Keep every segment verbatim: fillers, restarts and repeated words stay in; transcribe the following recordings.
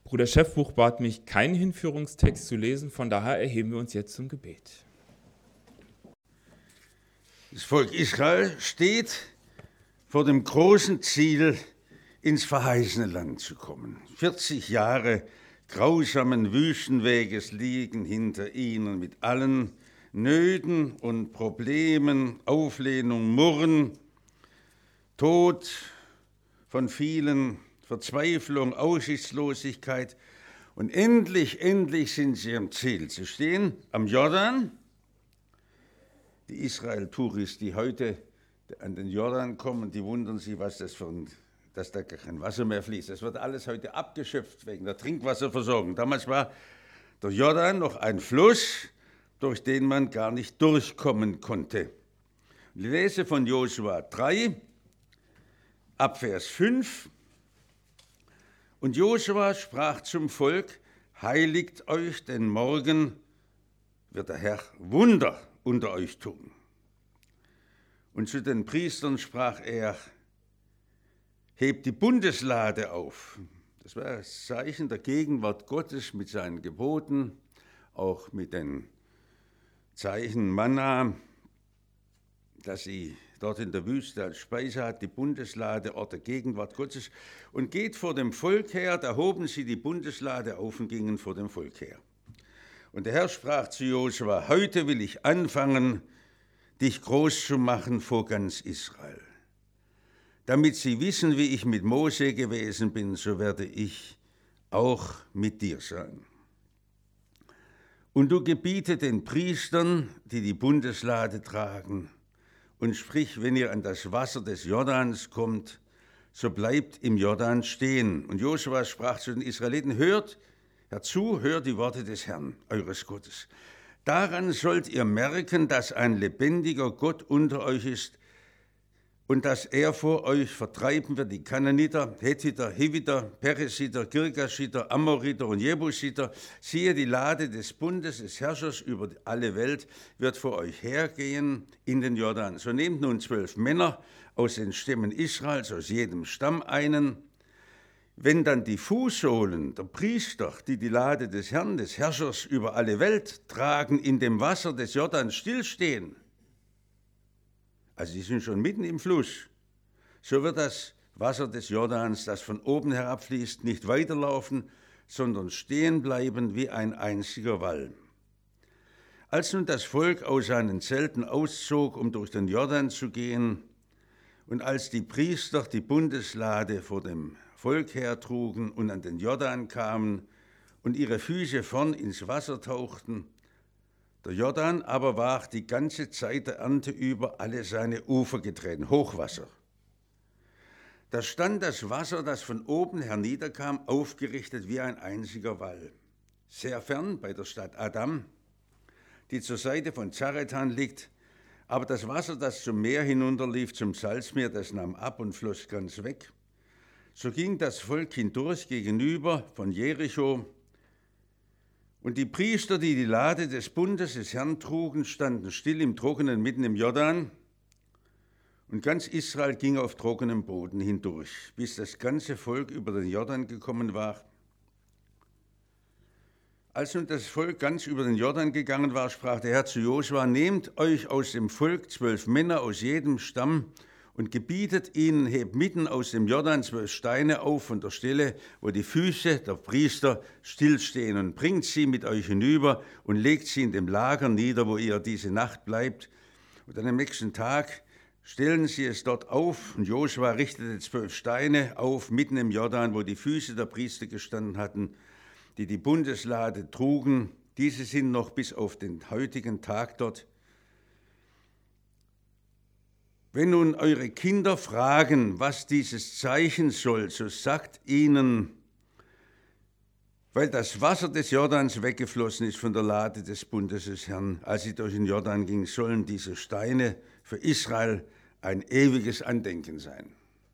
Bruder Schäffbuch bat mich, keinen Hinführungstext zu lesen, von daher erheben wir uns jetzt zum Gebet. Das Volk Israel steht vor dem großen Ziel, ins verheißene Land zu kommen. vierzig Jahre grausamen Wüstenweges liegen hinter ihnen mit allen Nöten und Problemen, Auflehnung, Murren, Tod von vielen, Verzweiflung, Aussichtslosigkeit. Und endlich, endlich sind sie am Ziel. Sie stehen am Jordan. Die Israel-Touris, die heute an den Jordan kommen, die wundern sich, was das für ein, dass da gar kein Wasser mehr fließt. Das wird alles heute abgeschöpft wegen der Trinkwasserversorgung. Damals war der Jordan noch ein Fluss, durch den man gar nicht durchkommen konnte. Ich lese von Josua drei, ab Vers fünf. Und Josua sprach zum Volk: Heiligt euch, denn morgen wird der Herr Wunder unter euch tun. Und zu den Priestern sprach er: Hebt die Bundeslade auf. Das war das Zeichen der Gegenwart Gottes mit seinen Geboten, auch mit den Zeichen Manna, dass sie dort in der Wüste als Speise hat, die Bundeslade, Ort der Gegenwart Gottes, und geht vor dem Volk her. Da hoben sie die Bundeslade auf und gingen vor dem Volk her. Und der Herr sprach zu Josua: Heute will ich anfangen, dich groß zu machen vor ganz Israel. Damit sie wissen, wie ich mit Mose gewesen bin, so werde ich auch mit dir sein. Und du gebiete den Priestern, die die Bundeslade tragen, und sprich, wenn ihr an das Wasser des Jordans kommt, so bleibt im Jordan stehen. Und Josua sprach zu den Israeliten: Hört herzu, hört die Worte des Herrn, eures Gottes. Daran sollt ihr merken, dass ein lebendiger Gott unter euch ist und dass er vor euch vertreiben wird die Kanaaniter, Hethiter, Hiviter, Peresiter, Girgashiter, Amoriter und Jebusiter. Siehe, die Lade des Bundes des Herrschers über alle Welt wird vor euch hergehen in den Jordan. So nehmt nun zwölf Männer aus den Stämmen Israels, aus jedem Stamm einen. Wenn dann die Fußsohlen der Priester, die die Lade des Herrn, des Herrschers über alle Welt tragen, in dem Wasser des Jordans stillstehen, also sie sind schon mitten im Fluss, so wird das Wasser des Jordans, das von oben herabfließt, nicht weiterlaufen, sondern stehen bleiben wie ein einziger Wall. Als nun das Volk aus seinen Zelten auszog, um durch den Jordan zu gehen, und als die Priester die Bundeslade vor dem Volk hertrugen und an den Jordan kamen und ihre Füße vorn ins Wasser tauchten, der Jordan aber war die ganze Zeit der Ernte über alle seine Ufer getreten, Hochwasser. Da stand das Wasser, das von oben herniederkam, aufgerichtet wie ein einziger Wall. Sehr fern bei der Stadt Adam, die zur Seite von Zaretan liegt, aber das Wasser, das zum Meer hinunterlief, zum Salzmeer, das nahm ab und floss ganz weg. So ging das Volk hindurch gegenüber von Jericho. Und die Priester, die die Lade des Bundes des Herrn trugen, standen still im Trockenen mitten im Jordan. Und ganz Israel ging auf trockenem Boden hindurch, bis das ganze Volk über den Jordan gekommen war. Als nun das Volk ganz über den Jordan gegangen war, sprach der Herr zu Josua: Nehmt euch aus dem Volk zwölf Männer aus jedem Stamm und gebietet ihnen, hebt mitten aus dem Jordan zwölf Steine auf von der Stelle, wo die Füße der Priester stillstehen, und bringt sie mit euch hinüber und legt sie in dem Lager nieder, wo ihr diese Nacht bleibt. Und dann am nächsten Tag stellen sie es dort auf, und Josua richtete zwölf Steine auf, mitten im Jordan, wo die Füße der Priester gestanden hatten, die die Bundeslade trugen. Diese sind noch bis auf den heutigen Tag dort. Wenn nun eure Kinder fragen, was dieses Zeichen soll, so sagt ihnen: Weil das Wasser des Jordans weggeflossen ist von der Lade des Bundes des Herrn, als sie durch den Jordan ging, sollen diese Steine für Israel ein ewiges Andenken sein.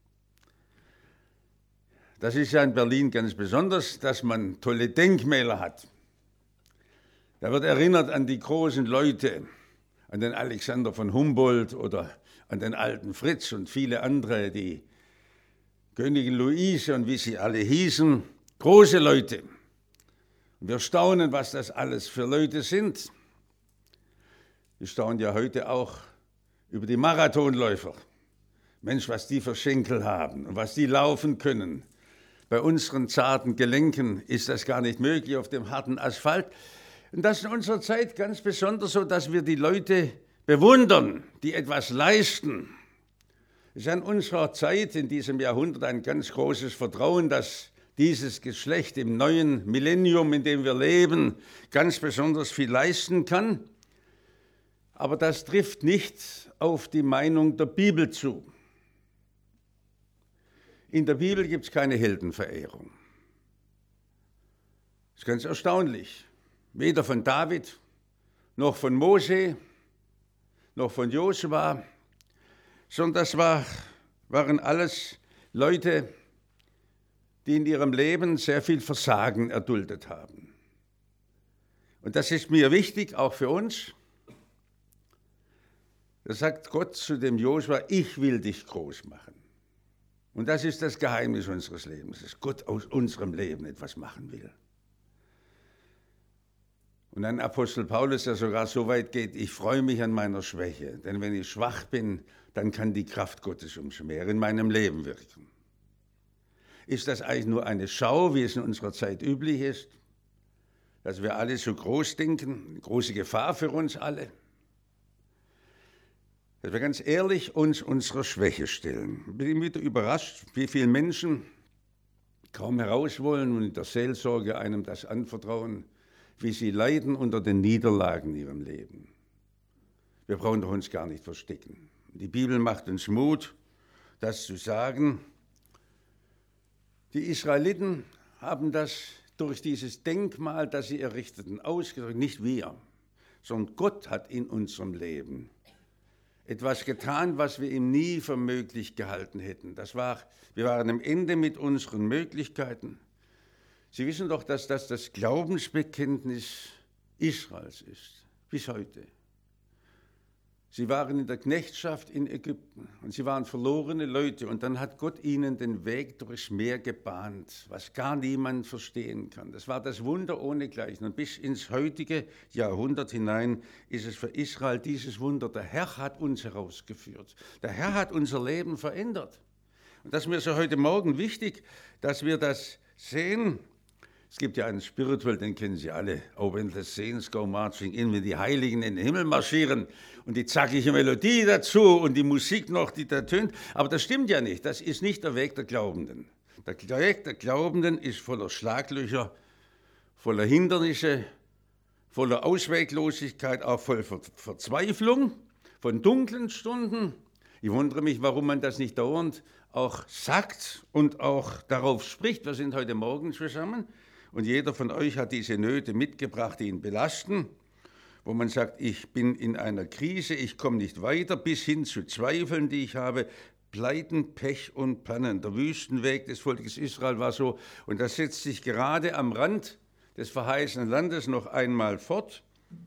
Das ist ja in Berlin ganz besonders, dass man tolle Denkmäler hat. Da wird erinnert an die großen Leute, an den Alexander von Humboldt oder an den alten Fritz und viele andere, die Königin Luise und wie sie alle hießen. große Leute. Und wir staunen, was das alles für Leute sind. Wir staunen ja heute auch über die Marathonläufer. Mensch, was die für Schenkel haben und was die laufen können. Bei unseren zarten Gelenken ist das gar nicht möglich auf dem harten Asphalt. Und das ist in unserer Zeit ganz besonders so, dass wir die Leute bewundern, die etwas leisten. Es ist an unserer Zeit, in diesem Jahrhundert, ein ganz großes Vertrauen, dass dieses Geschlecht im neuen Millennium, in dem wir leben, ganz besonders viel leisten kann. Aber das trifft nicht auf die Meinung der Bibel zu. In der Bibel gibt es keine Heldenverehrung. Das ist ganz erstaunlich. Weder von David, noch von Mose, noch von Josua, sondern das war, waren alles Leute, die in ihrem Leben sehr viel Versagen erduldet haben. Und das ist mir wichtig, auch für uns. Da sagt Gott zu dem Josua, ich will dich groß machen. Und das ist das Geheimnis unseres Lebens, dass Gott aus unserem Leben etwas machen will. Und dann Apostel Paulus, der sogar so weit geht, ich freue mich an meiner Schwäche, denn wenn ich schwach bin, dann kann die Kraft Gottes umso mehr in meinem Leben wirken. Ist das eigentlich nur eine Schau, wie es in unserer Zeit üblich ist, dass wir alle so groß denken, eine große Gefahr für uns alle? Dass wir ganz ehrlich uns unserer Schwäche stellen. Ich bin wieder überrascht, wie viele Menschen kaum heraus wollen und in der Seelsorge einem das anvertrauen, wie sie leiden unter den Niederlagen in ihrem Leben. Wir brauchen doch uns gar nicht verstecken. Die Bibel macht uns Mut, das zu sagen. Die Israeliten haben das durch dieses Denkmal, das sie errichteten, ausgedrückt, nicht wir, sondern Gott hat in unserem Leben etwas getan, was wir ihm nie für möglich gehalten hätten. Das war, wir waren am Ende mit unseren Möglichkeiten. Sie wissen doch, dass das das Glaubensbekenntnis Israels ist, bis heute. Sie waren in der Knechtschaft in Ägypten und sie waren verlorene Leute. Und dann hat Gott ihnen den Weg durchs Meer gebahnt, was gar niemand verstehen kann. Das war das Wunder ohnegleichen. Und bis ins heutige Jahrhundert hinein ist es für Israel dieses Wunder. Der Herr hat uns herausgeführt. Der Herr hat unser Leben verändert. Und das ist mir so heute Morgen wichtig, dass wir das sehen. Es gibt ja einen Spiritual, den kennen Sie alle. Oh, when the saints go marching in, wenn die Heiligen in den Himmel marschieren und die zackige Melodie dazu und die Musik noch, die da tönt. Aber das stimmt ja nicht. Das ist nicht der Weg der Glaubenden. Der Weg der Glaubenden ist voller Schlaglöcher, voller Hindernisse, voller Ausweglosigkeit, auch voll Verzweiflung, von dunklen Stunden. Ich wundere mich, warum man das nicht dauernd auch sagt und auch darauf spricht. Wir sind heute Morgen zusammen. Und jeder von euch hat diese Nöte mitgebracht, die ihn belasten, wo man sagt, ich bin in einer Krise, ich komme nicht weiter, bis hin zu Zweifeln, die ich habe, Pleiten, Pech und Pannen. Der Wüstenweg des Volkes Israel war so, und das setzt sich gerade am Rand des verheißenen Landes noch einmal fort.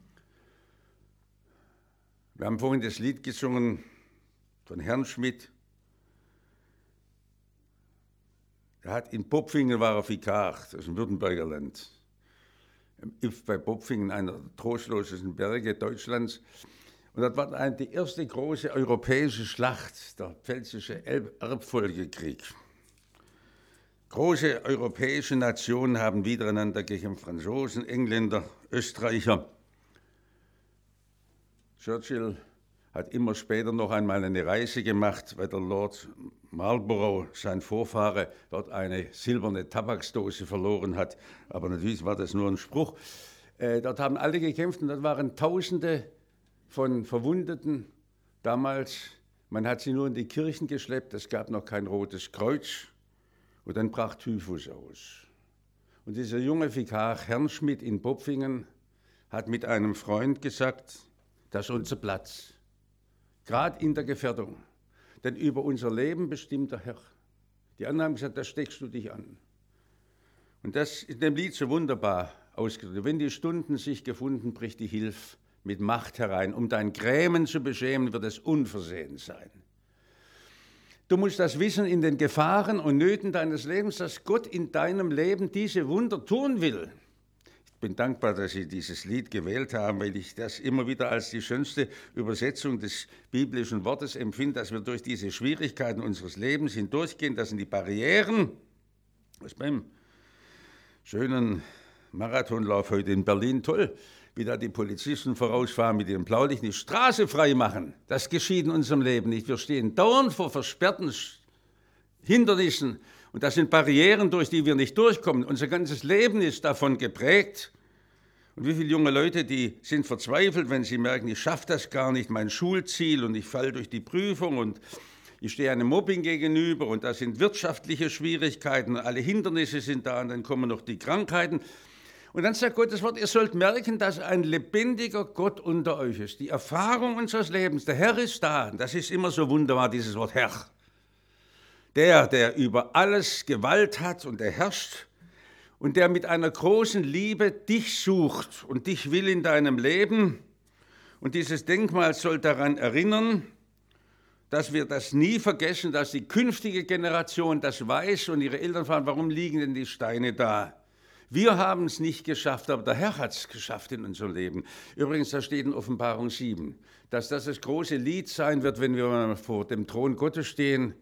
Wir haben vorhin das Lied gesungen von Herrn Schmidt. Er hat in Popfingen war er Vikar, das ist ein Württemberger Land. Bei Popfingen, einer der trostlosesten Berge Deutschlands. Und das war eine, die erste große europäische Schlacht, der Pfälzische Erbfolgekrieg. Große europäische Nationen haben wiedereinander gekämpft, Franzosen, Engländer, Österreicher. Churchill hat immer später noch einmal eine Reise gemacht, weil der Lord Marlborough, sein Vorfahre, dort eine silberne Tabaksdose verloren hat. Aber natürlich war das nur ein Spruch. Äh, dort haben alle gekämpft und dort waren Tausende von Verwundeten. Damals, man hat sie nur in die Kirchen geschleppt, es gab noch kein Rotes Kreuz. Und dann brach Typhus aus. Und dieser junge Vikar Herrn Schmidt in Popfingen hat mit einem Freund gesagt, das ist unser Platz. Gerade in der Gefährdung. Denn über unser Leben bestimmt der Herr. Die anderen haben gesagt, da steckst du dich an. Und das ist in dem Lied so wunderbar ausgedrückt. Wenn die Stunden sich gefunden, bricht die Hilfe mit Macht herein. Um dein Grämen zu beschämen, wird es unversehen sein. Du musst das wissen in den Gefahren und Nöten deines Lebens, dass Gott in deinem Leben diese Wunder tun will. Ich bin dankbar, dass Sie dieses Lied gewählt haben, weil ich das immer wieder als die schönste Übersetzung des biblischen Wortes empfinde, dass wir durch diese Schwierigkeiten unseres Lebens hindurchgehen. Das sind die Barrieren. Was beim schönen Marathonlauf heute in Berlin toll, wie da die Polizisten vorausfahren mit ihrem Blaulicht, die Straße frei machen. Das geschieht in unserem Leben nicht. Wir stehen dauernd vor versperrten Hindernissen und das sind Barrieren, durch die wir nicht durchkommen. Unser ganzes Leben ist davon geprägt. Und wie viele junge Leute, die sind verzweifelt, wenn sie merken, ich schaffe das gar nicht, mein Schulziel, und ich falle durch die Prüfung und ich stehe einem Mobbing gegenüber und da sind wirtschaftliche Schwierigkeiten, alle Hindernisse sind da und dann kommen noch die Krankheiten. Und dann sagt Gottes Wort, ihr sollt merken, dass ein lebendiger Gott unter euch ist. Die Erfahrung unseres Lebens, der Herr ist da. Und das ist immer so wunderbar, dieses Wort Herr. Der, der über alles Gewalt hat und der herrscht und der mit einer großen Liebe dich sucht und dich will in deinem Leben. Und dieses Denkmal soll daran erinnern, dass wir das nie vergessen, dass die künftige Generation das weiß und ihre Eltern fragen, warum liegen denn die Steine da? Wir haben es nicht geschafft, aber der Herr hat es geschafft in unserem Leben. Übrigens, da steht in Offenbarung sieben, dass das das große Lied sein wird, wenn wir vor dem Thron Gottes stehen.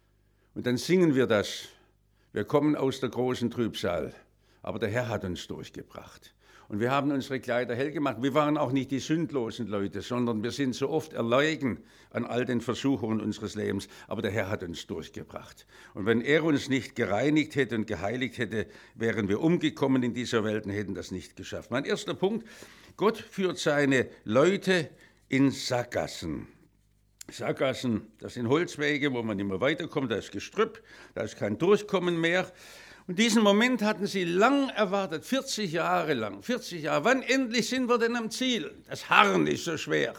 Und dann singen wir das. Wir kommen aus der großen Trübsal, aber der Herr hat uns durchgebracht. Und wir haben unsere Kleider hell gemacht. Wir waren auch nicht die sündlosen Leute, sondern wir sind so oft erlegen an all den Versuchungen unseres Lebens. Aber der Herr hat uns durchgebracht. Und wenn er uns nicht gereinigt hätte und geheiligt hätte, wären wir umgekommen in dieser Welt und hätten das nicht geschafft. Mein erster Punkt, Gott führt seine Leute in Sackgassen. Sackgassen, das sind Holzwege, wo man nicht mehr weiterkommt, da ist Gestrüpp, da ist kein Durchkommen mehr. Und diesen Moment hatten sie lang erwartet, vierzig Jahre lang, vierzig Jahre. Wann endlich sind wir denn am Ziel? Das Harren ist so schwer.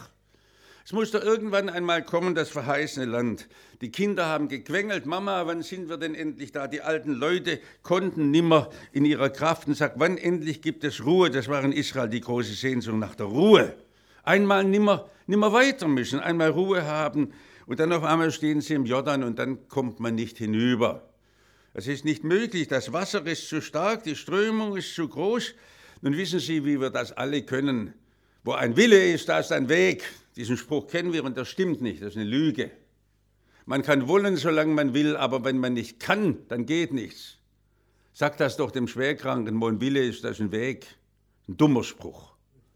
Es musste irgendwann einmal kommen, das verheißene Land. Die Kinder haben gequengelt, Mama, wann sind wir denn endlich da? Die alten Leute konnten nimmer in ihrer Kraft und sagten, wann endlich gibt es Ruhe? Das war in Israel die große Sehnsucht nach der Ruhe. Einmal nimmer, nimmer weiter müssen, einmal Ruhe haben und dann auf einmal stehen sie im Jordan und dann kommt man nicht hinüber. Es ist nicht möglich, das Wasser ist zu stark, die Strömung ist zu groß. Nun wissen Sie, wie wir das alle können. Wo ein Wille ist, da ist ein Weg. Diesen Spruch kennen wir und das stimmt nicht, das ist eine Lüge. Man kann wollen, solange man will, aber wenn man nicht kann, dann geht nichts. Sag das doch dem Schwerkranken, wo ein Wille ist, das ist ein Weg. Ein dummer Spruch.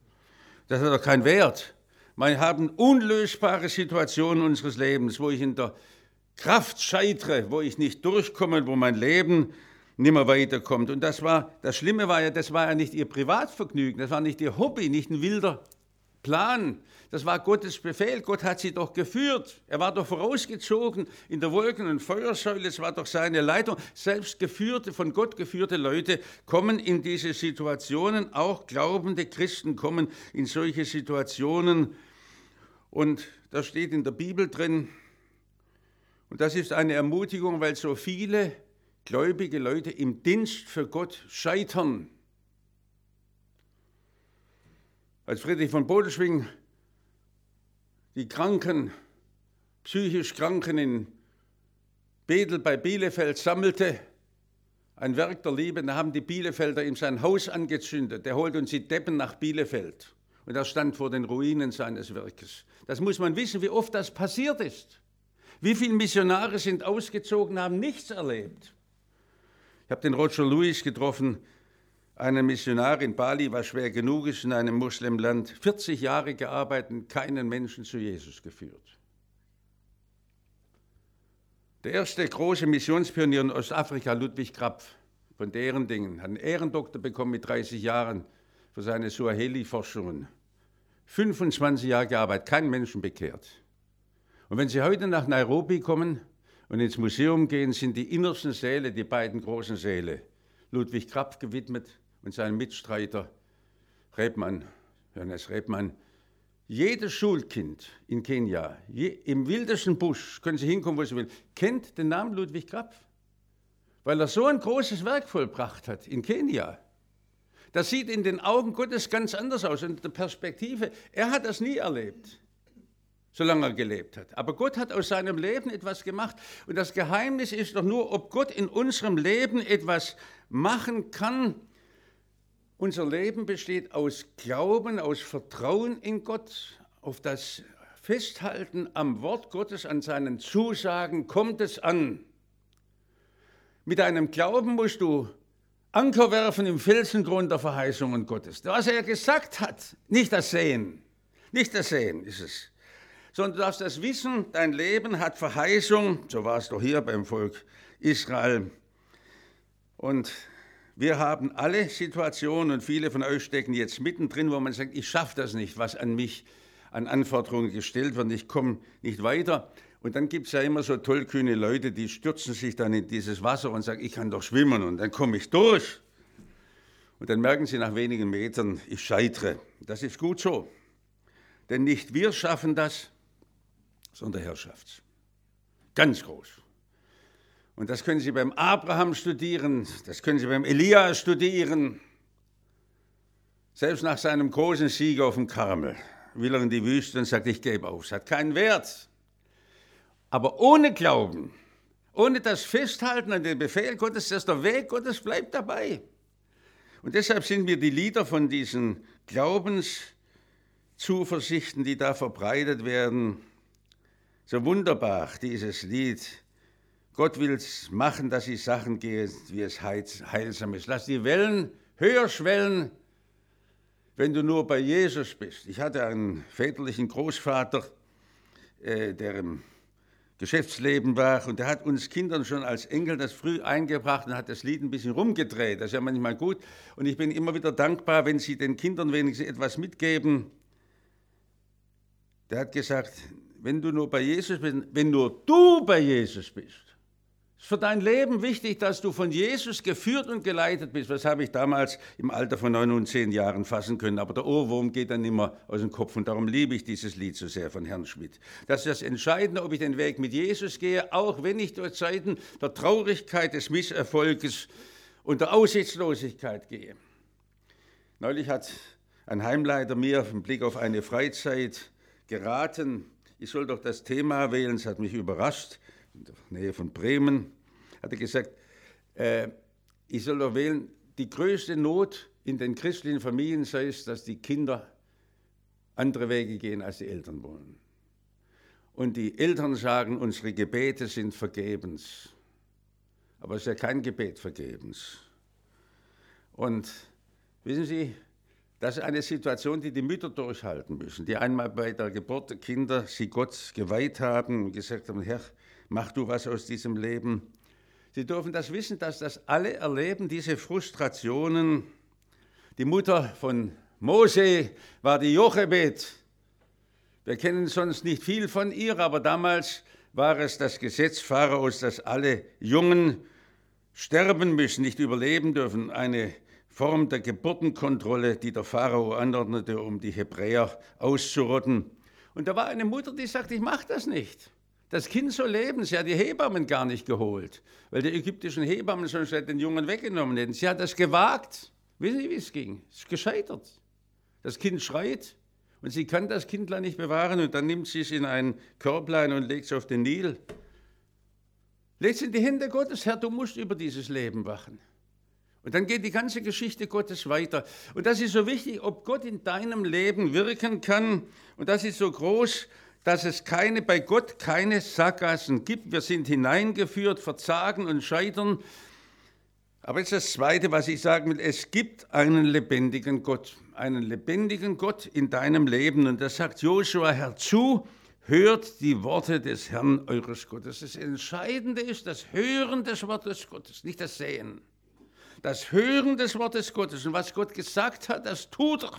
Das hat doch keinen Wert. Wir haben unlösbare Situationen unseres Lebens, wo ich in der Kraft scheitere, wo ich nicht durchkomme, wo mein Leben nicht mehr weiterkommt. Und das war, das Schlimme war ja, das war ja nicht ihr Privatvergnügen, das war nicht ihr Hobby, nicht ein wilder Plan. Das war Gottes Befehl. Gott hat sie doch geführt. Er war doch vorausgezogen in der Wolken- und Feuersäule. Es war doch seine Leitung. Selbst geführte, von Gott geführte Leute kommen in diese Situationen. Auch glaubende Christen kommen in solche Situationen. Und das steht in der Bibel drin. Und das ist eine Ermutigung, weil so viele gläubige Leute im Dienst für Gott scheitern. Als Friedrich von Bodelschwingh die Kranken, psychisch Kranken in Bethel bei Bielefeld sammelte, ein Werk der Liebe, da haben die Bielefelder ihm sein Haus angezündet. Der holt uns die Deppen nach Bielefeld. Und er stand vor den Ruinen seines Werkes. Das muss man wissen, wie oft das passiert ist. Wie viele Missionare sind ausgezogen, haben nichts erlebt. Ich habe den Roger Lewis getroffen, einen Missionar in Bali, was schwer genug ist in einem Muslimland. vierzig Jahre gearbeitet, keinen Menschen zu Jesus geführt. Der erste große Missionspionier in Ostafrika, Ludwig Krapf, von deren Dingen, hat einen Ehrendoktor bekommen mit dreißig Jahren für seine Suaheli-Forschungen. fünfundzwanzig Jahre gearbeitet, keinen Menschen bekehrt. Und wenn Sie heute nach Nairobi kommen und ins Museum gehen, sind die innersten Säle, die beiden großen Säle, Ludwig Krapf gewidmet und seinem Mitstreiter Rebmann, Johannes Rebmann. Jedes Schulkind in Kenia, je, im wildesten Busch, können Sie hinkommen, wo Sie wollen, kennt den Namen Ludwig Krapf, weil er so ein großes Werk vollbracht hat in Kenia. Das sieht in den Augen Gottes ganz anders aus, in der Perspektive. Er hat das nie erlebt. solange er gelebt hat. Aber Gott hat aus seinem Leben etwas gemacht. Und das Geheimnis ist doch nur, ob Gott in unserem Leben etwas machen kann. Unser Leben besteht aus Glauben, aus Vertrauen in Gott, auf das Festhalten am Wort Gottes, an seinen Zusagen kommt es an. Mit deinem Glauben musst du Anker werfen im Felsengrund der Verheißungen Gottes. Was er gesagt hat, nicht das Sehen, nicht das Sehen ist es, sondern du darfst das wissen, dein Leben hat Verheißung, so war es doch hier beim Volk Israel. Und wir haben alle Situationen und viele von euch stecken jetzt mittendrin, wo man sagt, ich schaffe das nicht, was an mich an Anforderungen gestellt wird, ich komme nicht weiter. Und dann gibt es ja immer so tollkühne Leute, die stürzen sich dann in dieses Wasser und sagen, ich kann doch schwimmen und dann komme ich durch. Und dann merken sie nach wenigen Metern, ich scheitere. Das ist gut so. Denn nicht wir schaffen das, sondern der Herr schafft's. Ganz groß. Und das können Sie beim Abraham studieren, das können Sie beim Elia studieren. Selbst nach seinem großen Sieg auf dem Karmel will er in die Wüste und sagt, ich gebe auf. Es hat keinen Wert. Aber ohne Glauben, ohne das Festhalten an den Befehl Gottes, dass der Weg Gottes bleibt dabei. Und deshalb sind mir die Lieder von diesen Glaubenszuversichten, die da verbreitet werden, so wunderbar, dieses Lied. Gott will es machen, dass die Sachen gehen, wie es heilsam ist. Lass die Wellen höher schwellen, wenn du nur bei Jesus bist. Ich hatte einen väterlichen Großvater, äh, der im Geschäftsleben war, und der hat uns Kindern schon als Enkel das früh eingebracht und hat das Lied ein bisschen rumgedreht. Das ist ja manchmal gut. Und ich bin immer wieder dankbar, wenn sie den Kindern wenigstens etwas mitgeben. Der hat gesagt, wenn du nur bei Jesus bist, wenn nur du bei Jesus bist, ist für dein Leben wichtig, dass du von Jesus geführt und geleitet bist. Das habe ich damals im Alter von neun und zehn Jahren fassen können. Aber der Ohrwurm geht dann immer aus dem Kopf. Und darum liebe ich dieses Lied so sehr von Herrn Schmidt. Das ist das Entscheidende, ob ich den Weg mit Jesus gehe, auch wenn ich durch Zeiten der Traurigkeit, des Misserfolges und der Aussichtslosigkeit gehe. Neulich hat ein Heimleiter mir im Blick auf eine Freizeit geraten, ich soll doch das Thema wählen, es hat mich überrascht, in der Nähe von Bremen, hat er gesagt, äh, ich soll doch wählen, die größte Not in den christlichen Familien sei es, dass die Kinder andere Wege gehen, als die Eltern wollen. Und die Eltern sagen, unsere Gebete sind vergebens. Aber es ist ja kein Gebet vergebens. Und wissen Sie, das ist eine Situation, die die Mütter durchhalten müssen, die einmal bei der Geburt der Kinder sie Gott geweiht haben und gesagt haben, Herr, mach du was aus diesem Leben. Sie dürfen das wissen, dass das alle erleben, diese Frustrationen. Die Mutter von Mose war die Jochebed. Wir kennen sonst nicht viel von ihr, aber damals war es das Gesetz Pharaos, dass alle Jungen sterben müssen, nicht überleben dürfen. Eine Form der Geburtenkontrolle, die der Pharao anordnete, um die Hebräer auszurotten. Und da war eine Mutter, die sagte, ich mache das nicht. Das Kind soll leben. Sie hat die Hebammen gar nicht geholt, weil die ägyptischen Hebammen sonst den Jungen weggenommen hätten. Sie hat das gewagt. Wissen Sie, wie es ging? Es ist gescheitert. Das Kind schreit und sie kann das Kindlein nicht bewahren und dann nimmt sie es in ein Körblein und legt es auf den Nil. Legt es in die Hände Gottes, Herr, du musst über dieses Leben wachen. Und dann geht die ganze Geschichte Gottes weiter. Und das ist so wichtig, ob Gott in deinem Leben wirken kann. Und das ist so groß, dass es keine, bei Gott keine Sackgassen gibt. Wir sind hineingeführt, verzagen und scheitern. Aber jetzt das Zweite, was ich sagen will, es gibt einen lebendigen Gott. Einen lebendigen Gott in deinem Leben. Und das sagt Josua, Herr, zu, hört die Worte des Herrn eures Gottes. Das Entscheidende ist das Hören des Wortes Gottes, nicht das Sehen. Das Hören des Wortes Gottes und was Gott gesagt hat, das tut er.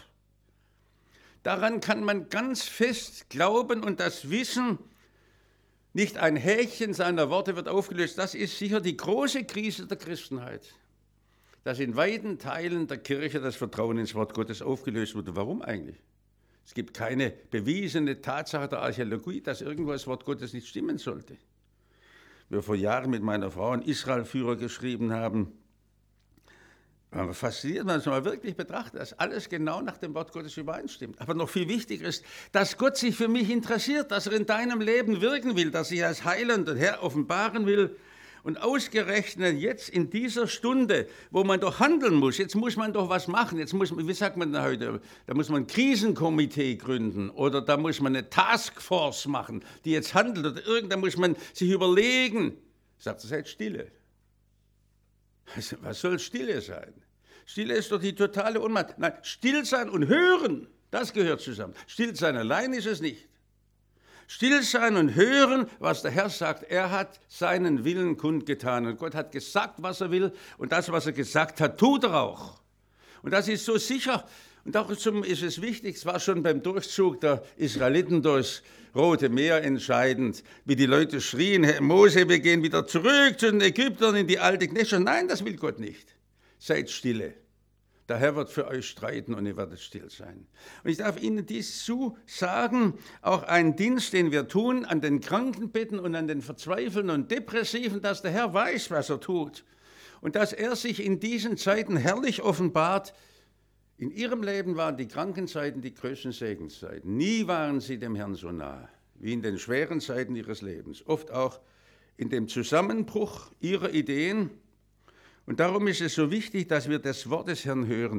Daran kann man ganz fest glauben und das Wissen, nicht ein Häkchen seiner Worte wird aufgelöst, das ist sicher die große Krise der Christenheit, dass in weiten Teilen der Kirche das Vertrauen ins Wort Gottes aufgelöst wurde. Warum eigentlich? Es gibt keine bewiesene Tatsache der Archäologie, dass irgendwo das Wort Gottes nicht stimmen sollte. Wir vor Jahren mit meiner Frau einen Israelführer geschrieben haben, Aber fasziniert, wenn man es mal wirklich betrachtet, dass alles genau nach dem Wort Gottes übereinstimmt. Aber noch viel wichtiger ist, dass Gott sich für mich interessiert, dass er in deinem Leben wirken will, dass er sich als Heiland und Herr offenbaren will. Und ausgerechnet jetzt in dieser Stunde, wo man doch handeln muss, jetzt muss man doch was machen, jetzt muss man, wie sagt man da heute, da muss man ein Krisenkomitee gründen oder da muss man eine Taskforce machen, die jetzt handelt oder irgendwann muss man sich überlegen, sagt er, seid stille. Also, was soll Stille sein? Stille ist doch die totale Unmacht. Nein, still sein und hören, das gehört zusammen. Still sein allein ist es nicht. Still sein und hören, was der Herr sagt. Er hat seinen Willen kundgetan und Gott hat gesagt, was er will und das, was er gesagt hat, tut er auch. Und das ist so sicher und darum ist es wichtig, es war schon beim Durchzug der Israeliten durchs Rote Meer entscheidend, wie die Leute schrien, Herr Mose, wir gehen wieder zurück zu den Ägyptern in die alte Knechtschaft. Nein, das will Gott nicht. Seid stille. Der Herr wird für euch streiten und ihr werdet still sein. Und ich darf Ihnen dies zusagen, auch ein Dienst, den wir tun, an den Krankenbetten und an den Verzweifelnden und Depressiven, dass der Herr weiß, was er tut. Und dass er sich in diesen Zeiten herrlich offenbart. In ihrem Leben waren die Krankenzeiten die größten Segenszeiten. Nie waren sie dem Herrn so nah, wie in den schweren Zeiten ihres Lebens. Oft auch in dem Zusammenbruch ihrer Ideen. Und darum ist es so wichtig, dass wir das Wort des Herrn hören.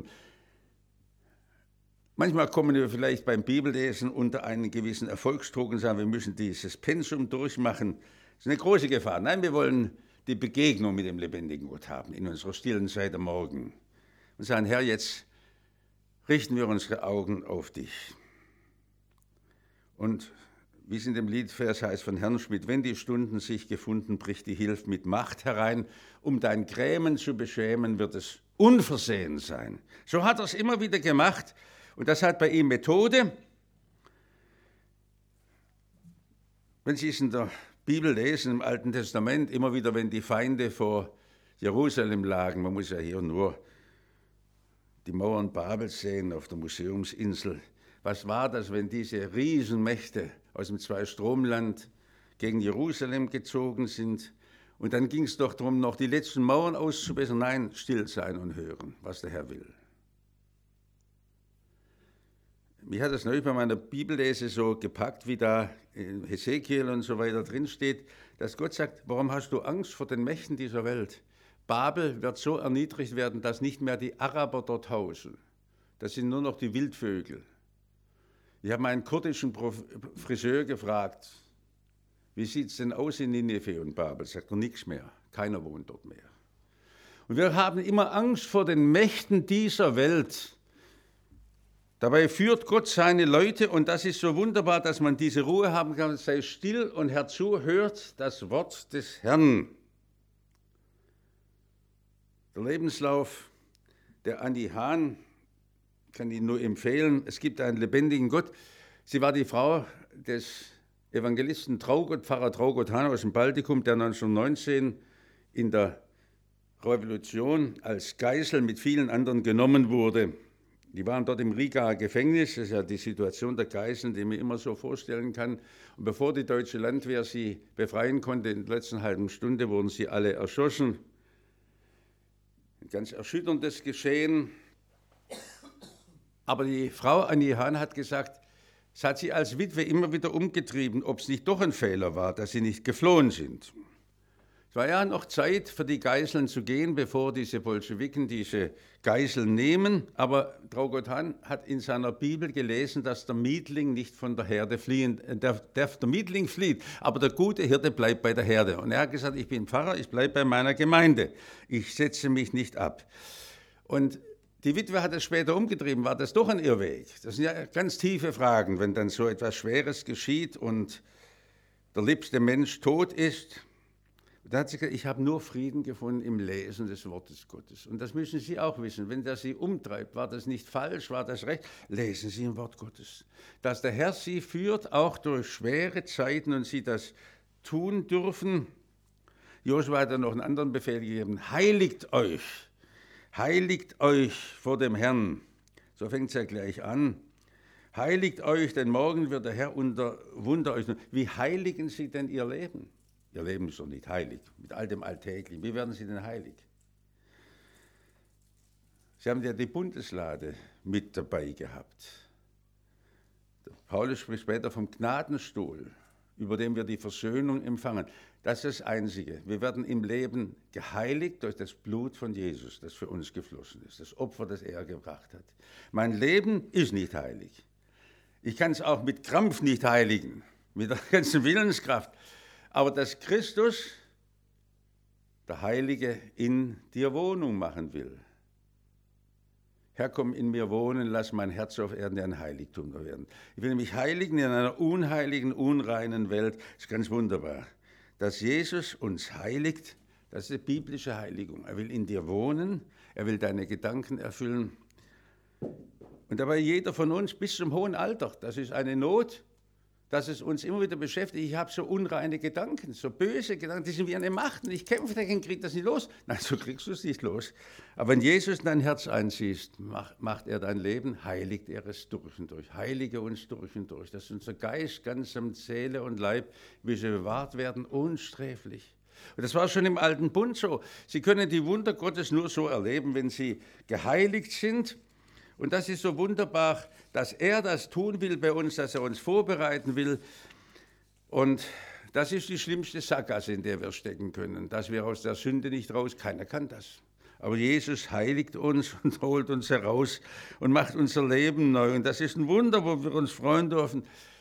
Manchmal kommen wir vielleicht beim Bibellesen unter einen gewissen Erfolgsdruck und sagen, wir müssen dieses Pensum durchmachen. Das ist eine große Gefahr. Nein, wir wollen die Begegnung mit dem lebendigen Gott haben in unserer stillen Zeit am Morgen. Und sagen, Herr, jetzt richten wir unsere Augen auf dich. Und wie es in dem Liedvers heißt von Herrn Schmidt, wenn die Stunden sich gefunden, bricht die Hilfe mit Macht herein. Um dein Grämen zu beschämen, wird es unversehen sein. So hat er es immer wieder gemacht und das hat bei ihm Methode. Wenn Sie es in der Bibel lesen, im Alten Testament, immer wieder, wenn die Feinde vor Jerusalem lagen, man muss ja hier nur die Mauern Babels sehen auf der Museumsinsel. Was war das, wenn diese Riesenmächte aus dem Zweistromland gegen Jerusalem gezogen sind? Und dann ging es doch darum, noch die letzten Mauern auszubessern. Nein, still sein und hören, was der Herr will. Mich hat das neulich bei meiner Bibellese so gepackt, wie da in Hesekiel und so weiter drin steht, dass Gott sagt, warum hast du Angst vor den Mächten dieser Welt? Babel wird so erniedrigt werden, dass nicht mehr die Araber dort hausen. Das sind nur noch die Wildvögel. Ich habe meinen kurdischen Friseur gefragt, wie sieht es denn aus in Nineveh und Babel? Sagt er, nichts mehr, keiner wohnt dort mehr. Und wir haben immer Angst vor den Mächten dieser Welt. Dabei führt Gott seine Leute und das ist so wunderbar, dass man diese Ruhe haben kann, sei still und herzu hört das Wort des Herrn. Der Lebenslauf der Annie Hahn, kann ich nur empfehlen. Es gibt einen lebendigen Gott. Sie war die Frau des Evangelisten Traugott, Pfarrer Traugott Hahn aus dem Baltikum, der neunzehnhundertneunzehn in der Revolution als Geisel mit vielen anderen genommen wurde. Die waren dort im Rigaer Gefängnis. Das ist ja die Situation der Geiseln, die man immer so vorstellen kann. Und bevor die deutsche Landwehr sie befreien konnte, in der letzten halben Stunde wurden sie alle erschossen. Ein ganz erschütterndes Geschehen. Aber die Frau Annie Hahn hat gesagt, es hat sie als Witwe immer wieder umgetrieben, ob es nicht doch ein Fehler war, dass sie nicht geflohen sind. Es war ja noch Zeit, für die Geiseln zu gehen, bevor diese Bolschewiken diese Geiseln nehmen. Aber Traugott Hahn hat in seiner Bibel gelesen, dass der Mietling nicht von der Herde fliehen, der, der, der Mietling flieht, aber der gute Hirte bleibt bei der Herde. Und er hat gesagt, ich bin Pfarrer, ich bleibe bei meiner Gemeinde. Ich setze mich nicht ab. Und die Witwe hat es später umgetrieben, war das doch ein Irrweg? Das sind ja ganz tiefe Fragen, wenn dann so etwas Schweres geschieht und der liebste Mensch tot ist. Da hat sie gesagt, ich habe nur Frieden gefunden im Lesen des Wortes Gottes. Und das müssen Sie auch wissen. Wenn der Sie umtreibt, war das nicht falsch, war das recht? Lesen Sie im Wort Gottes. Dass der Herr Sie führt, auch durch schwere Zeiten und Sie das tun dürfen. Josua hat dann noch einen anderen Befehl gegeben. Heiligt euch. Heiligt euch vor dem Herrn. So fängt es ja gleich an. Heiligt euch, denn morgen wird der Herr unter Wunder euch. Wie heiligen Sie denn Ihr Leben? Ihr Leben ist doch nicht heilig, mit all dem Alltäglichen. Wie werden Sie denn heilig? Sie haben ja die Bundeslade mit dabei gehabt. Paulus spricht später vom Gnadenstuhl, über den wir die Versöhnung empfangen. Das ist das Einzige. Wir werden im Leben geheiligt durch das Blut von Jesus, das für uns geflossen ist, das Opfer, das er gebracht hat. Mein Leben ist nicht heilig. Ich kann es auch mit Krampf nicht heiligen, mit der ganzen Willenskraft. Aber dass Christus, der Heilige, in dir Wohnung machen will. Herr, komm in mir wohnen, lass mein Herz auf Erden ein Heiligtum werden. Ich will mich heiligen in einer unheiligen, unreinen Welt. Das ist ganz wunderbar. Dass Jesus uns heiligt, das ist die biblische Heiligung. Er will in dir wohnen, er will deine Gedanken erfüllen. Und dabei jeder von uns bis zum hohen Alter, das ist eine Not, dass es uns immer wieder beschäftigt. Ich habe so unreine Gedanken, so böse Gedanken, die sind wie eine Macht und ich kämpfe dagegen, kriege das nicht los. Nein, so kriegst du es nicht los. Aber wenn Jesus in dein Herz einziehst, macht, macht er dein Leben, heiligt er es durch und durch. Heilige uns durch und durch, dass unser Geist ganz samt Seele und Leib, wie sie bewahrt werden, unsträflich. Und das war schon im Alten Bund so. Sie können die Wunder Gottes nur so erleben, wenn sie geheiligt sind. Und das ist so wunderbar, dass er das tun will bei uns, dass er uns vorbereiten will. Und das ist die schlimmste Sackgasse, in der wir stecken können, dass wir aus der Sünde nicht raus, keiner kann das. Aber Jesus heiligt uns und holt uns heraus und macht unser Leben neu. Und das ist ein Wunder, wo wir uns freuen dürfen.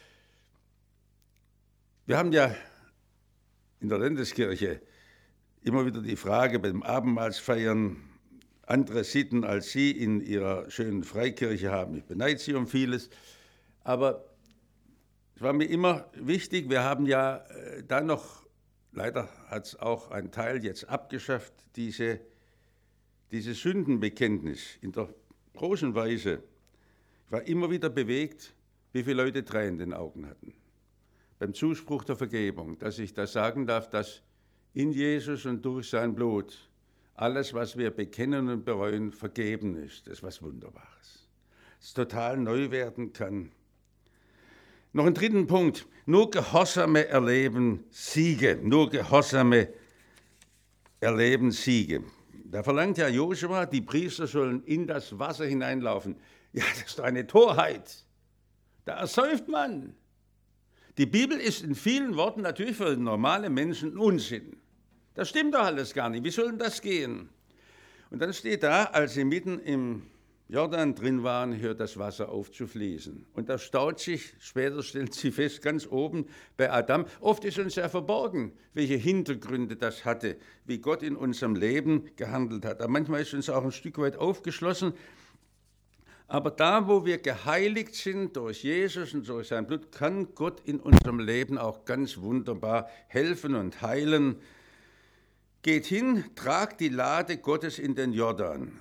Wir haben ja in der Landeskirche immer wieder die Frage beim Abendmahlsfeiern, andere Sitten als Sie in Ihrer schönen Freikirche haben. Ich beneide Sie um vieles, aber es war mir immer wichtig, wir haben ja äh, dann noch, leider hat es auch ein Teil jetzt abgeschafft, diese, diese Sündenbekenntnis in der großen Weise. Ich war immer wieder bewegt, wie viele Leute Tränen in den Augen hatten. Beim Zuspruch der Vergebung, dass ich das sagen darf, dass in Jesus und durch sein Blut alles, was wir bekennen und bereuen, vergeben ist. Das ist was Wunderbares. Es total neu werden kann. Noch einen dritten Punkt. Nur Gehorsame erleben Siege. Nur Gehorsame erleben Siege. Da verlangt ja Josua, die Priester sollen in das Wasser hineinlaufen. Ja, das ist doch eine Torheit. Da ersäuft man. Die Bibel ist in vielen Worten natürlich für normale Menschen Unsinn. Das stimmt doch alles gar nicht. Wie soll denn das gehen? Und dann steht da, als sie mitten im Jordan drin waren, hört das Wasser auf zu fließen. Und das staut sich, später stellt sie fest, ganz oben bei Adam. Oft ist uns ja verborgen, welche Hintergründe das hatte, wie Gott in unserem Leben gehandelt hat. Aber manchmal ist uns auch ein Stück weit aufgeschlossen. Aber da, wo wir geheiligt sind durch Jesus und durch sein Blut, kann Gott in unserem Leben auch ganz wunderbar helfen und heilen. Geht hin, tragt die Lade Gottes in den Jordan.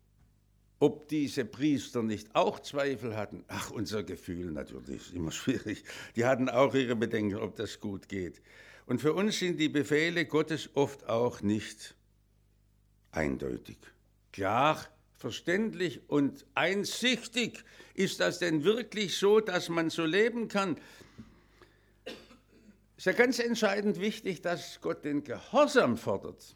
Ob diese Priester nicht auch Zweifel hatten? Ach, unser Gefühl natürlich, ist immer schwierig. Die hatten auch ihre Bedenken, ob das gut geht. Und für uns sind die Befehle Gottes oft auch nicht eindeutig. Klar, verständlich und einsichtig. Ist das denn wirklich so, dass man so leben kann? Es ist ja ganz entscheidend wichtig, dass Gott den Gehorsam fordert.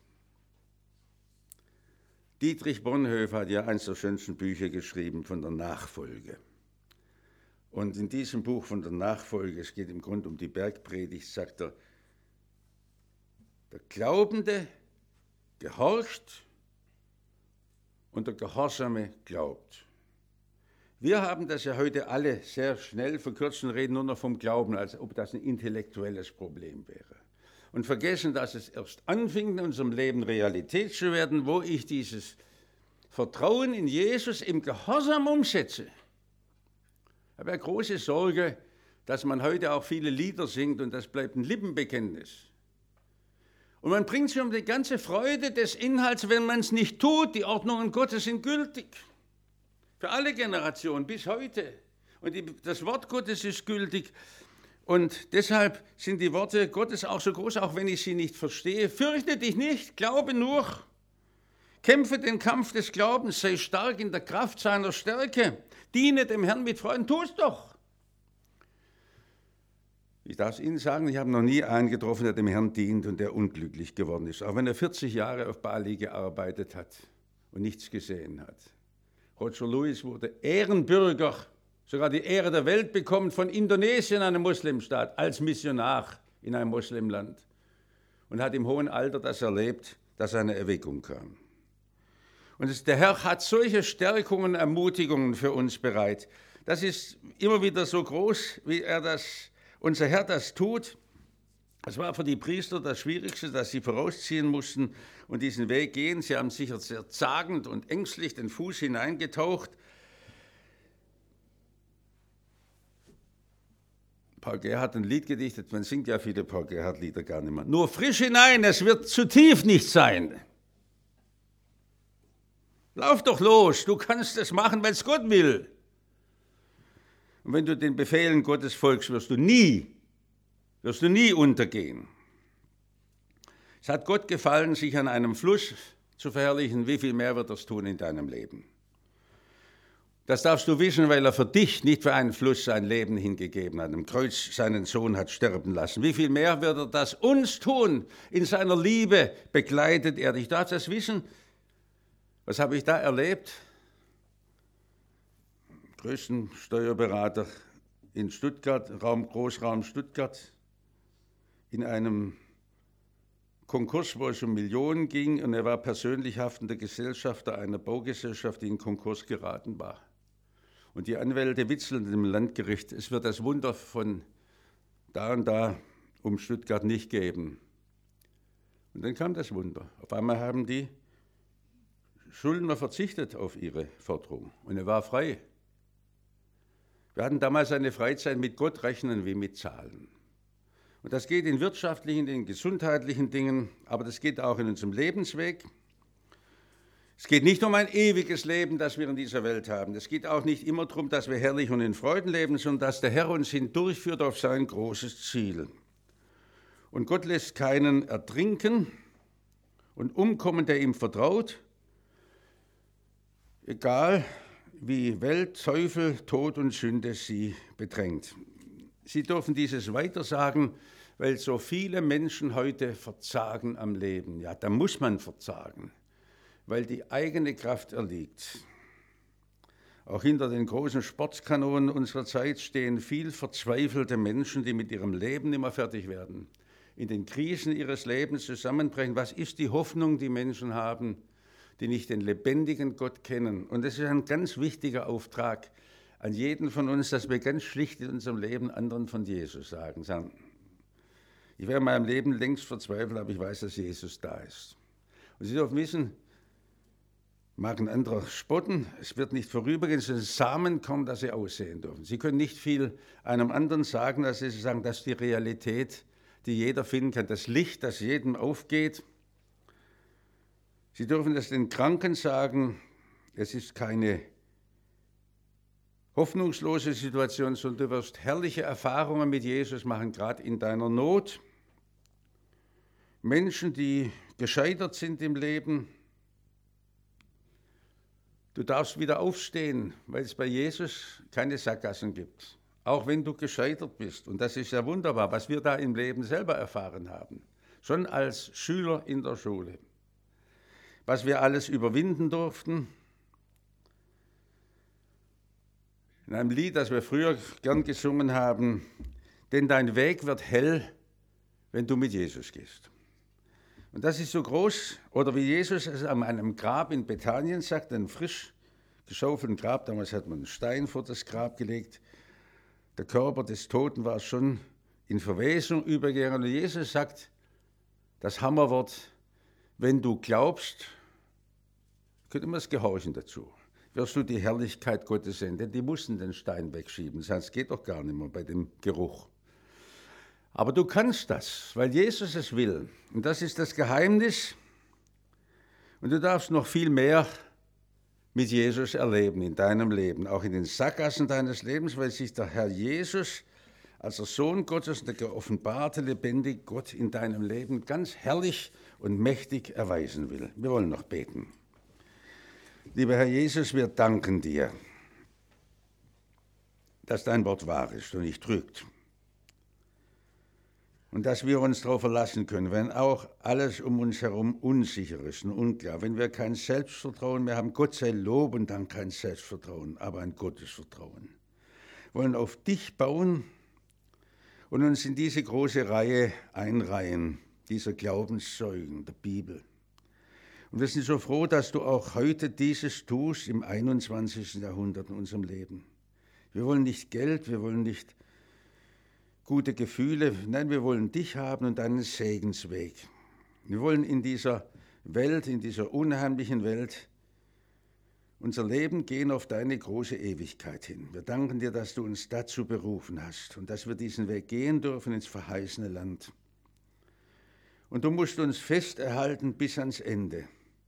Dietrich Bonhoeffer hat ja eines der schönsten Bücher geschrieben von der Nachfolge. Und in diesem Buch von der Nachfolge, es geht im Grunde um die Bergpredigt, sagt er, der Glaubende gehorcht und der Gehorsame glaubt. Wir haben das ja heute alle sehr schnell verkürzt und reden nur noch vom Glauben, als ob das ein intellektuelles Problem wäre. Und vergessen, dass es erst anfing, in unserem Leben Realität zu werden, wo ich dieses Vertrauen in Jesus im Gehorsam umsetze. Ich habe ja große Sorge, dass man heute auch viele Lieder singt und das bleibt ein Lippenbekenntnis. Und man bringt sich um die ganze Freude des Inhalts, wenn man es nicht tut. Die Ordnungen Gottes sind gültig. Für alle Generationen bis heute. Und die, das Wort Gottes ist gültig. Und deshalb sind die Worte Gottes auch so groß, auch wenn ich sie nicht verstehe. Fürchte dich nicht, glaube nur. Kämpfe den Kampf des Glaubens, sei stark in der Kraft seiner Stärke. Diene dem Herrn mit Freuden, tu es doch. Ich darf es Ihnen sagen, ich habe noch nie einen getroffen, der dem Herrn dient und der unglücklich geworden ist. Auch wenn er vierzig Jahre auf Bali gearbeitet hat und nichts gesehen hat. Roger Lewis wurde Ehrenbürger, sogar die Ehre der Welt bekommen von Indonesien, einem Muslimstaat, als Missionar in einem Muslimland. Und hat im hohen Alter das erlebt, dass eine Erweckung kam. Und es, der Herr hat solche Stärkungen, Ermutigungen für uns bereit. Das ist immer wieder so groß, wie er das, unser Herr das tut. Es war für die Priester das Schwierigste, dass sie vorausziehen mussten und diesen Weg gehen. Sie haben sicher sehr zagend und ängstlich den Fuß hineingetaucht. Paul Gerhardt hat ein Lied gedichtet, man singt ja viele Paul Gerhardt-Lieder gar nicht mehr. Nur frisch hinein, es wird zu tief nicht sein. Lauf doch los, du kannst es machen, weil es Gott will. Und wenn du den Befehlen Gottes folgst, wirst du nie wirst du nie untergehen. Es hat Gott gefallen, sich an einem Fluss zu verherrlichen. Wie viel mehr wird er es tun in deinem Leben? Das darfst du wissen, weil er für dich, nicht für einen Fluss, sein Leben hingegeben hat, am Kreuz seinen Sohn hat sterben lassen. Wie viel mehr wird er das uns tun? In seiner Liebe begleitet er dich. Du darfst das wissen. Was habe ich da erlebt? Größten Steuerberater in Stuttgart, Raum, Großraum Stuttgart, in einem Konkurs, wo es um Millionen ging, und er war persönlich haftender Gesellschafter einer Baugesellschaft, die in Konkurs geraten war. Und die Anwälte witzelten im Landgericht, es wird das Wunder von da und da um Stuttgart nicht geben. Und dann kam das Wunder. Auf einmal haben die Schuldner verzichtet auf ihre Forderung und er war frei. Wir hatten damals eine Freizeit mit Gott rechnen wie mit Zahlen. Und das geht in wirtschaftlichen, in gesundheitlichen Dingen, aber das geht auch in unserem Lebensweg. Es geht nicht um ein ewiges Leben, das wir in dieser Welt haben. Es geht auch nicht immer darum, dass wir herrlich und in Freuden leben, sondern dass der Herr uns hindurchführt auf sein großes Ziel. Und Gott lässt keinen ertrinken und umkommen, der ihm vertraut, egal wie Welt, Teufel, Tod und Sünde sie bedrängt. Sie dürfen dieses weitersagen, weil so viele Menschen heute verzagen am Leben. Ja, da muss man verzagen, weil die eigene Kraft erliegt. Auch hinter den großen Sportkanonen unserer Zeit stehen viel verzweifelte Menschen, die mit ihrem Leben nicht mehr fertig werden, in den Krisen ihres Lebens zusammenbrechen. Was ist die Hoffnung, die Menschen haben, die nicht den lebendigen Gott kennen? Und das ist ein ganz wichtiger Auftrag an jeden von uns, dass wir ganz schlicht in unserem Leben anderen von Jesus sagen. sagen ich wäre in meinem Leben längst verzweifelt, aber ich weiß, dass Jesus da ist. Und Sie dürfen wissen, mag ein anderer spotten, es wird nicht vorübergehen, es ist ein Samenkorn, das Sie aussehen dürfen. Sie können nicht viel einem anderen sagen, dass Sie sagen, das ist die Realität, die jeder finden kann, das Licht, das jedem aufgeht. Sie dürfen das den Kranken sagen, es ist keine hoffnungslose Situation, sondern du wirst herrliche Erfahrungen mit Jesus machen, gerade in deiner Not. Menschen, die gescheitert sind im Leben, du darfst wieder aufstehen, weil es bei Jesus keine Sackgassen gibt. Auch wenn du gescheitert bist. Und das ist ja wunderbar, was wir da im Leben selber erfahren haben. Schon als Schüler in der Schule. Was wir alles überwinden durften. In einem Lied, das wir früher gern gesungen haben, denn dein Weg wird hell, wenn du mit Jesus gehst. Und das ist so groß, oder wie Jesus es an einem Grab in Bethanien sagt, einem frisch geschaufelten Grab, damals hat man einen Stein vor das Grab gelegt, der Körper des Toten war schon in Verwesung übergegangen. Und Jesus sagt, das Hammerwort, wenn du glaubst, gehört immer das Gehorchen dazu, wirst du die Herrlichkeit Gottes sehen, denn die mussten den Stein wegschieben, sonst geht doch gar nicht mehr bei dem Geruch. Aber du kannst das, weil Jesus es will. Und das ist das Geheimnis. Und du darfst noch viel mehr mit Jesus erleben in deinem Leben, auch in den Sackgassen deines Lebens, weil sich der Herr Jesus als der Sohn Gottes, der geoffenbarte, lebendige Gott in deinem Leben ganz herrlich und mächtig erweisen will. Wir wollen noch beten. Lieber Herr Jesus, wir danken dir, dass dein Wort wahr ist und nicht trügt. Und dass wir uns darauf verlassen können, wenn auch alles um uns herum unsicher ist und unklar, wenn wir kein Selbstvertrauen mehr haben, Gott sei Lob und dann kein Selbstvertrauen, aber ein Gottesvertrauen. Wir wollen auf dich bauen und uns in diese große Reihe einreihen, dieser Glaubenszeugen der Bibel. Und wir sind so froh, dass du auch heute dieses tust im einundzwanzigsten Jahrhundert in unserem Leben. Wir wollen nicht Geld, wir wollen nicht gute Gefühle, nein, wir wollen dich haben und deinen Segensweg. Wir wollen in dieser Welt, in dieser unheimlichen Welt, unser Leben gehen auf deine große Ewigkeit hin. Wir danken dir, dass du uns dazu berufen hast und dass wir diesen Weg gehen dürfen ins verheißene Land. Und du musst uns fest erhalten bis ans Ende,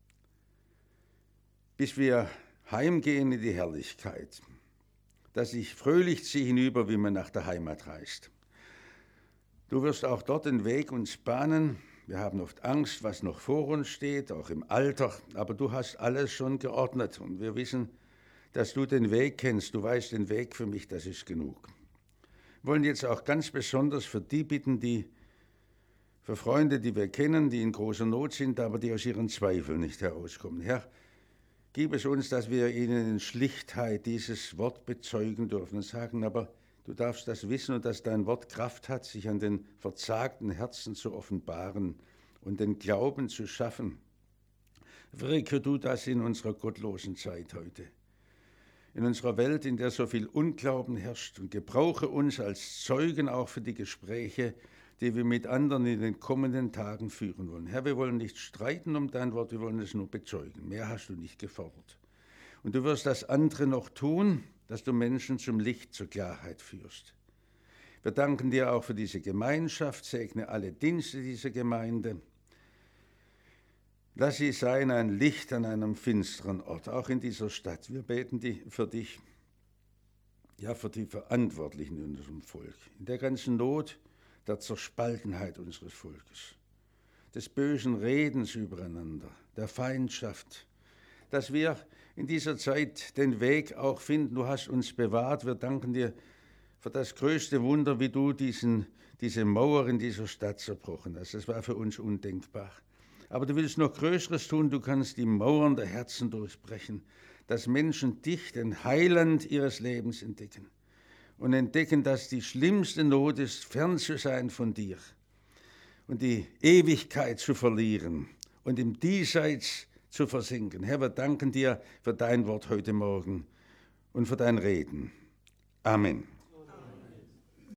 bis wir heimgehen in die Herrlichkeit, dass ich fröhlich ziehe hinüber, wie man nach der Heimat reist. Du wirst auch dort den Weg uns bahnen. Wir haben oft Angst, was noch vor uns steht, auch im Alter, aber du hast alles schon geordnet und wir wissen, dass du den Weg kennst. Du weißt den Weg für mich, das ist genug. Wir wollen jetzt auch ganz besonders für die bitten, die, für Freunde, die wir kennen, die in großer Not sind, aber die aus ihren Zweifeln nicht herauskommen. Herr, gib es uns, dass wir ihnen in Schlichtheit dieses Wort bezeugen dürfen und sagen, aber du darfst das wissen und dass dein Wort Kraft hat, sich an den verzagten Herzen zu offenbaren und den Glauben zu schaffen. Wirke du das in unserer gottlosen Zeit heute, in unserer Welt, in der so viel Unglauben herrscht, und gebrauche uns als Zeugen auch für die Gespräche, die wir mit anderen in den kommenden Tagen führen wollen. Herr, wir wollen nicht streiten um dein Wort, wir wollen es nur bezeugen. Mehr hast du nicht gefordert. Und du wirst das andere noch tun, dass du Menschen zum Licht, zur Klarheit führst. Wir danken dir auch für diese Gemeinschaft, segne alle Dienste dieser Gemeinde. Lass sie sein ein Licht an einem finsteren Ort, auch in dieser Stadt. Wir beten die für dich, ja für die Verantwortlichen in unserem Volk, in der ganzen Not, der Zerspaltenheit unseres Volkes, des bösen Redens übereinander, der Feindschaft, dass wir in dieser Zeit den Weg auch finden. Du hast uns bewahrt. Wir danken dir für das größte Wunder, wie du diesen, diese Mauer in dieser Stadt zerbrochen hast. Das war für uns undenkbar. Aber du willst noch Größeres tun. Du kannst die Mauern der Herzen durchbrechen, dass Menschen dich, den Heiland ihres Lebens, entdecken und entdecken, dass die schlimmste Not ist, fern zu sein von dir und die Ewigkeit zu verlieren und im Diesseits zu versinken. Herr, wir danken dir für dein Wort heute Morgen und für dein Reden. Amen.